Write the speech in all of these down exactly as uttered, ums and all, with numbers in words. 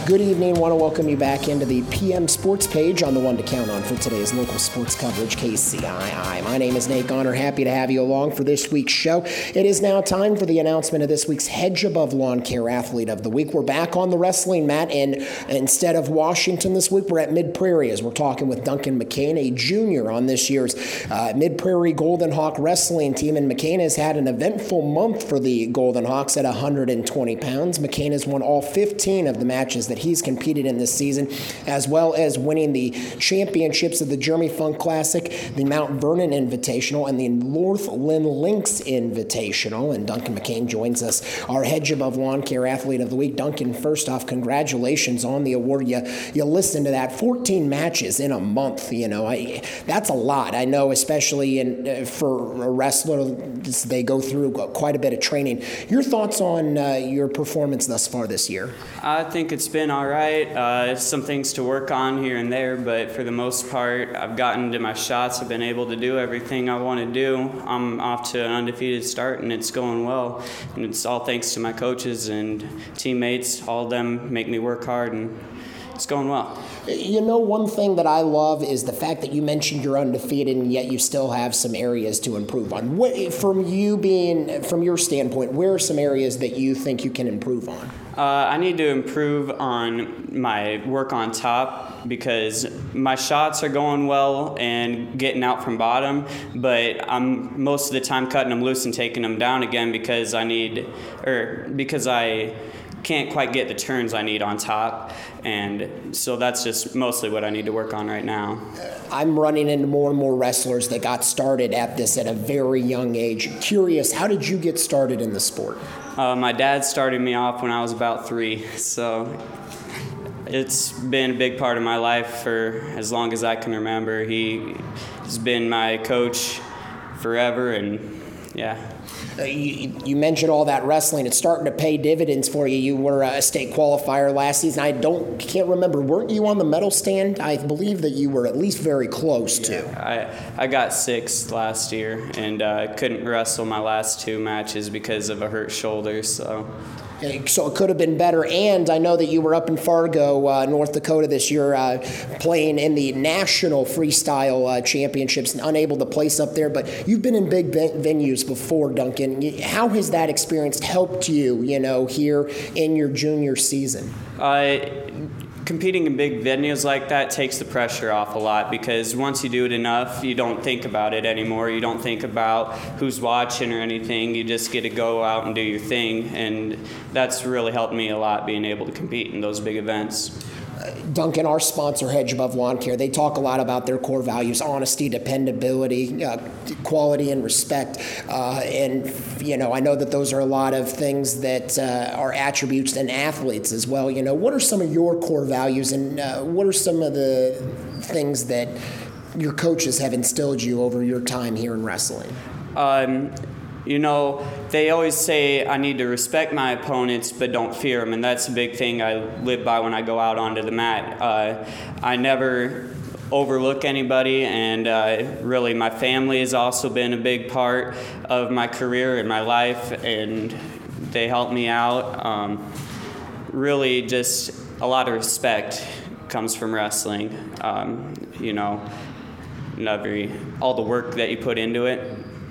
Good evening. I want to welcome you back into the P M Sports page on the one to count on for today's local sports coverage, K C I I. My name is Nate Garner. Happy to have you along for this week's show. It is now time for the announcement of this week's Hedge Above Lawn Care Athlete of the Week. We're back on the wrestling mat, and instead of Washington this week, we're at Mid-Prairie as we're talking with Duncan McCain, a junior on this year's uh, Mid-Prairie Golden Hawk wrestling team. And McCain has had an eventful month for the Golden Hawks at one hundred twenty pounds. McCain has won all fifteen of the matches that he's competed in this season, as well as winning the championships of the Jeremy Funk Classic, the Mount Vernon Invitational, and the Northland Lynx Invitational. And Duncan McCain joins us, our Hedge Above Lawn Care Athlete of the Week. Duncan, first off, congratulations on the award. You you listen to that, fourteen matches in a month. You know, I, that's a lot. I know, especially in uh, for a wrestler, they go through quite a bit of training. Your thoughts on uh, your performance thus far this year? I think it's been all right. Uh, some things to work on here and there, but for the most part, I've gotten to my shots. I've been able to do everything I want to do. I'm off to an undefeated start, and it's going well. And it's all thanks to my coaches and teammates. All of them make me work hard, and it's going well. You know, one thing that I love is the fact that you mentioned you're undefeated, and yet you still have some areas to improve on. What, from you being, from your standpoint, where are some areas that you think you can improve on? Uh, I need to improve on my work on top because my shots are going well and getting out from bottom, but I'm most of the time cutting them loose and taking them down again because I need, or because I can't quite get the turns I need on top, and so that's just mostly what I need to work on right now. I'm running into more and more wrestlers that got started at this at a very young age. Curious, how did you get started in the sport? Uh, my dad started me off when I was about three, so it's been a big part of my life for as long as I can remember. He has been my coach forever, and yeah. Uh, you, you mentioned all that wrestling. It's starting to pay dividends for you. You were a state qualifier last season. I don't can't remember. Weren't you on the medal stand? I believe that you were at least very close yeah, to. I I got sixth last year, and uh, couldn't wrestle my last two matches because of a hurt shoulder. So. So it could have been better, and I know that you were up in Fargo, uh, North Dakota this year, uh, playing in the National Freestyle uh, Championships, and unable to place up there, but you've been in big ven- venues before, Duncan. How has that experience helped you, you know, here in your junior season? Uh, Competing in big venues like that takes the pressure off a lot because once you do it enough, you don't think about it anymore. You don't think about who's watching or anything. You just get to go out and do your thing, and that's really helped me a lot, being able to compete in those big events. Duncan, our sponsor, Hedge Above Lawn Care, they talk a lot about their core values: honesty, dependability, uh, quality, and respect. Uh, and, you know, I know that those are a lot of things that uh, are attributes in athletes as well. You know, what are some of your core values, and uh, what are some of the things that your coaches have instilled you over your time here in wrestling? Um, You know, they always say I need to respect my opponents, but don't fear them, and that's a big thing I live by when I go out onto the mat. Uh, I never overlook anybody, and uh, really my family has also been a big part of my career and my life, and they help me out. Um, really, just a lot of respect comes from wrestling. Um, you know, every, all the work that you put into it.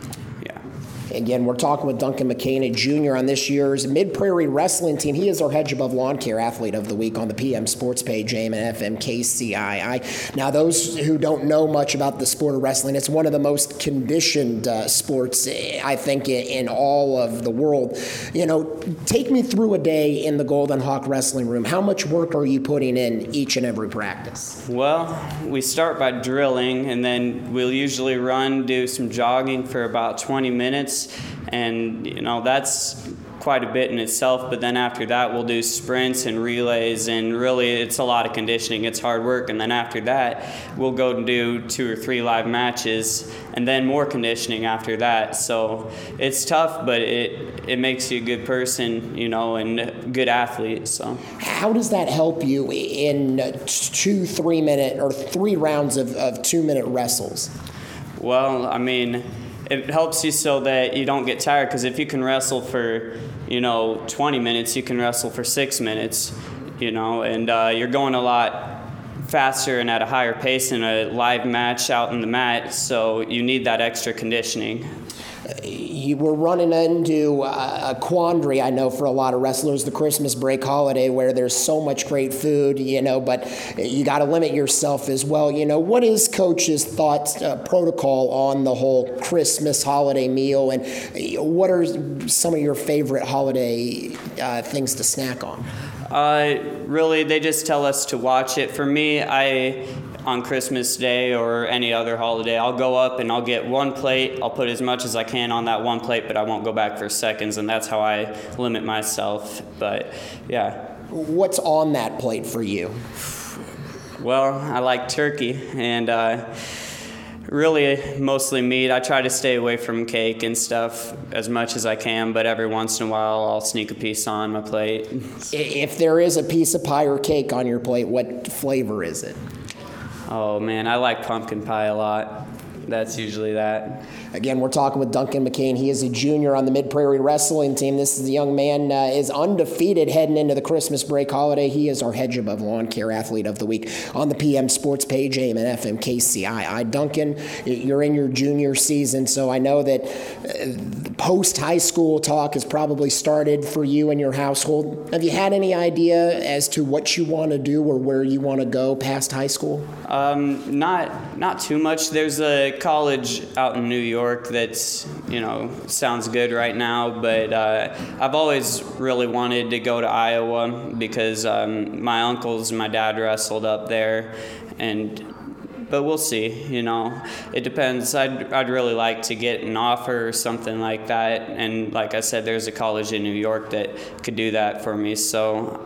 Again, we're talking with Duncan McCain, a junior on this year's Mid-Prairie Wrestling team. He is our Hedge Above Lawn Care Athlete of the Week on the P M Sports page, A M and F M K C I I. Now, those who don't know much about the sport of wrestling, it's one of the most conditioned uh, sports, I think, in, in all of the world. You know, take me through a day in the Golden Hawk Wrestling Room. How much work are you putting in each and every practice? Well, we start by drilling, and then we'll usually run, do some jogging for about twenty minutes. And, you know, that's quite a bit in itself, but then after that we'll do sprints and relays, and really it's a lot of conditioning. It's hard work, and then after that we'll go and do two or three live matches, and then more conditioning after that. So it's tough, but it it makes you a good person, you know, and a good athlete. So how does that help you in two three minute or three rounds of, of two minute wrestles? Well, I mean, it helps you so that you don't get tired, because if you can wrestle for, you know, twenty minutes, you can wrestle for six minutes. you know, and uh, you're going a lot faster and at a higher pace in a live match out in the mat, so you need that extra conditioning. You were running into a quandary, I know, for a lot of wrestlers, the Christmas break holiday, where there's so much great food, you know, but you got to limit yourself as well. You know, what is Coach's thoughts, uh, protocol on the whole Christmas holiday meal, and what are some of your favorite holiday uh, things to snack on? Uh, really, they just tell us to watch it. For me, I... on Christmas Day or any other holiday, I'll go up and I'll get one plate. I'll put as much as I can on that one plate, but I won't go back for seconds, and that's how I limit myself. But, yeah. What's on that plate for you? Well, I like turkey, and uh, really mostly meat. I try to stay away from cake and stuff as much as I can, but every once in a while I'll sneak a piece on my plate. If there is a piece of pie or cake on your plate, what flavor is it? Oh, man, I like pumpkin pie a lot. That's usually that. Again, we're talking with Duncan McCain. He is a junior on the Mid-Prairie Wrestling team. This is the young man uh, is undefeated heading into the Christmas break holiday. He is our Hedge Above Lawn Care Athlete of the Week on the P M Sports page, A M and F M K C I I. Duncan, you're in your junior season, so I know that uh, post-high school talk has probably started for you and your household. Have you had any idea as to what you want to do or where you want to go past high school? Um, not not too much. There's a college out in New York that's, you know, sounds good right now, but uh, I've always really wanted to go to Iowa because um, my uncles and my dad wrestled up there, and but we'll see, you know. It depends. I'd, I'd really like to get an offer or something like that, and like I said, there's a college in New York that could do that for me, so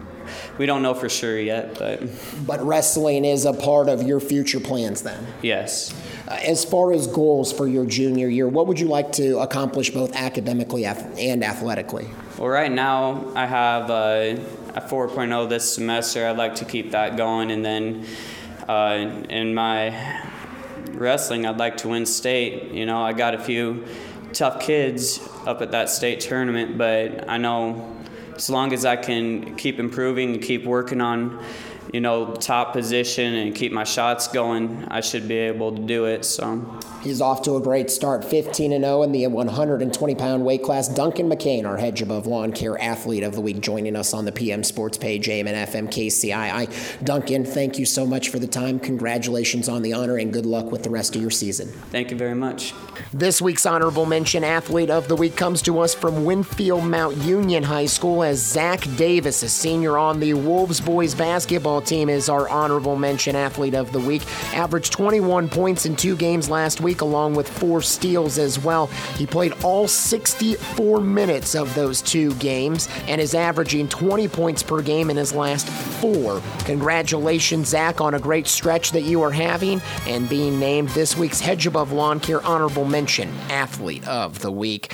we don't know for sure yet, but... But wrestling is a part of your future plans then? Yes. Uh, as far as goals for your junior year, what would you like to accomplish both academically and athletically? Well, right now I have uh, a four point oh this semester. I'd like to keep that going, and then uh, in my wrestling, I'd like to win state. You know, I got a few tough kids up at that state tournament, but I know as long as I can keep improving and keep working on, you know, top position and keep my shots going, I should be able to do it. So he's off to a great start, fifteen and oh in the one hundred twenty pound weight class. Duncan McCain, our Hedge Above Lawn Care Athlete of the Week, joining us on the P M Sports page, A M and F M K C I I. Duncan, thank you so much for the time. Congratulations on the honor, and good luck with the rest of your season. Thank you very much. This week's Honorable Mention Athlete of the Week comes to us from Winfield Mount Union High School, as Zach Davis, a senior on the Wolves boys basketball team, is our Honorable Mention Athlete of the Week. Averaged twenty-one points in two games last week, along with four steals as well. He played all sixty-four minutes of those two games and is averaging twenty points per game in his last four. Congratulations, Zach, on a great stretch that you are having and being named this week's Hedge Above Lawn Care Honorable Mention Athlete of the Week.